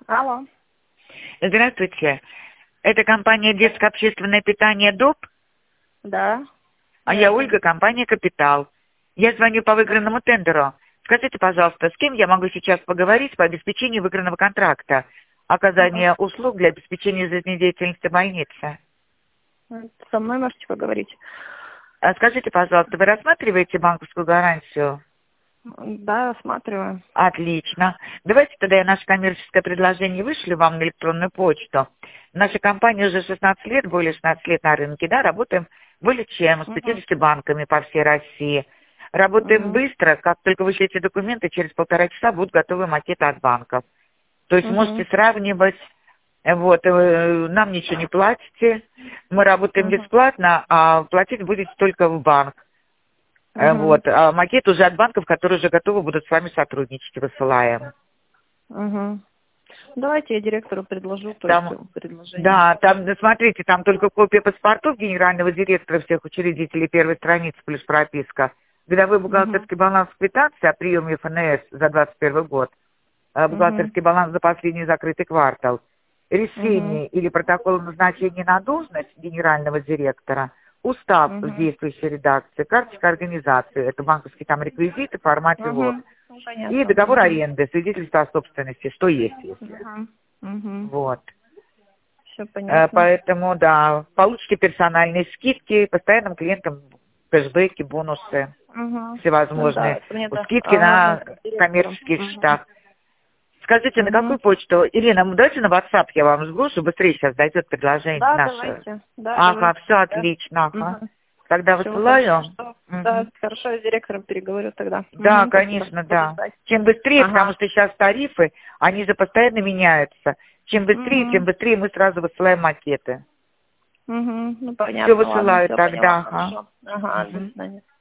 Алло. Здравствуйте. Это компания «Детское общественное питание ДОП», Да. а я Ольга, компания «Капитал». Я звоню по выигранному тендеру. Скажите, пожалуйста, с кем я могу сейчас поговорить по обеспечению выигранного контракта, оказание услуг для обеспечения жизнедеятельности больницы? Со мной можете поговорить? Скажите, пожалуйста, вы рассматриваете банковскую гарантию? Да, рассматриваю. Отлично. Давайте тогда я наше коммерческое предложение вышлю вам на электронную почту. Наша компания уже 16 лет, более 16 лет на рынке, да, работаем более чем с 50 банками по всей России. Работаем быстро, как только вы шлете документы, через 1,5 часа будут готовы макеты от банков. То есть можете сравнивать, вот, нам ничего не платите, мы работаем бесплатно, а платить будете только в банк. Вот, а макет уже от банков, которые уже готовы будут с вами сотрудничать, высылаем. Давайте я директору предложу Там, предложение. да, там, смотрите, там только копия паспортов генерального директора всех учредителей первой страницы плюс прописка. Годовой бухгалтерский баланс квитанции о приеме ФНС за 2021 год. Бухгалтерский баланс за последний закрытый квартал. Решение или протокол назначения на должность генерального директора. Устав в действующей редакции, карточка организации, это банковские там реквизиты в формате вот. И договор аренды, свидетельство о собственности, что есть, если. Вот. Все понятно. Поэтому, да, получите персональные скидки, постоянным клиентам кэшбэки, бонусы, всевозможные. Скидки на коммерческих счетах. Скажите, на какую почту? Ирина, давайте на WhatsApp я вам сброшу, быстрее сейчас дойдет предложение наше. Давайте. Да, Ага, давайте. все отлично. Ага. Тогда высылаю. Да, хорошо, я с директором переговорю тогда. Да, конечно, да. Чем быстрее, потому что сейчас тарифы, они же постоянно меняются. Чем быстрее, тем быстрее мы сразу высылаем макеты. Ну, понятно. Все высылаю Ладно, тогда. поняла, хорошо. Ага, до свидания.